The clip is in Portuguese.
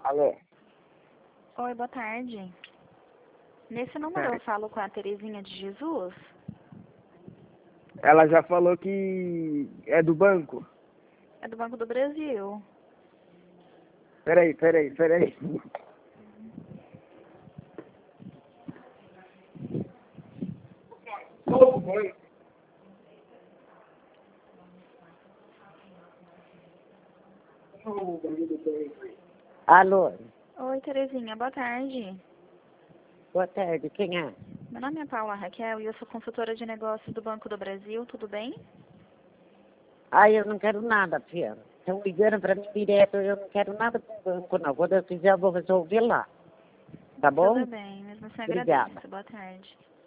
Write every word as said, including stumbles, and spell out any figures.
Alô? Oi, boa tarde. Nesse número É. eu falo com a Terezinha de Jesus? Ela já falou que é do banco. É do Banco do Brasil. Peraí, peraí, peraí. Alô, Oi, Terezinha, boa tarde. boa tarde, quem é? Meu nome é Paula Raquel e eu sou consultora de negócios do Banco do Brasil, tudo bem? Ah, eu não quero nada, filha. Estão ligando para mim direto, eu não quero nada com o banco, não. Quando eu quiser, eu vou resolver lá. Tá bom? Tudo bem, mesmo assim Obrigada. agradeço. Boa tarde.